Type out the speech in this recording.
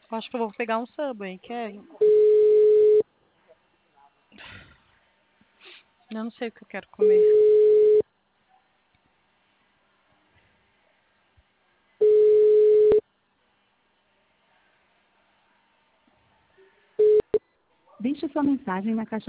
Acho que eu vou pegar um Subway, quer? Eu não sei o que eu quero comer. Deixe sua mensagem na caixa